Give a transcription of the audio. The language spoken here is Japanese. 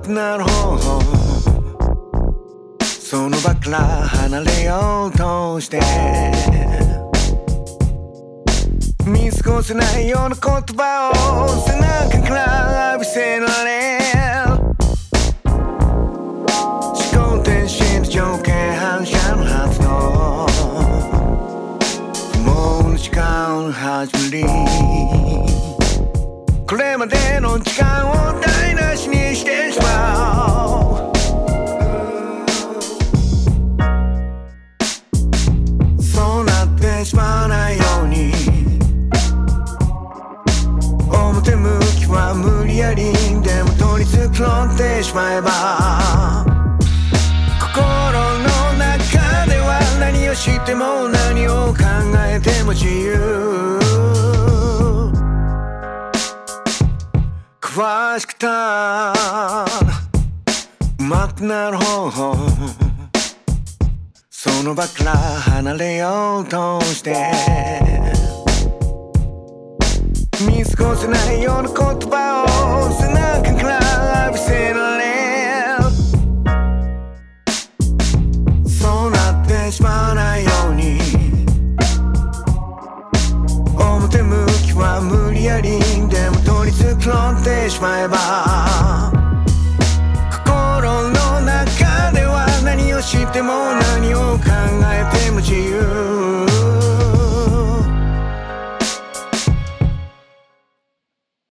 くなる方法、その場から離れようとして見過ごせないような言葉を背中から浴びせられ思考停止の条件反射の発動、もう時間の始まり、これまでの時間を台無しにしてしまう。そうなってしまわないように表向きは無理やりでも取り繕ってしまえば、心の中では何をしても何を考えても自由、詳しくたうまくなる方法、その場から離れようとして見過ごせないような言葉を背中から浴びせられそうなってしまわないように表向きは無理やりでも取り繕ってしまえば、心の中では何をしても何を考えても自由、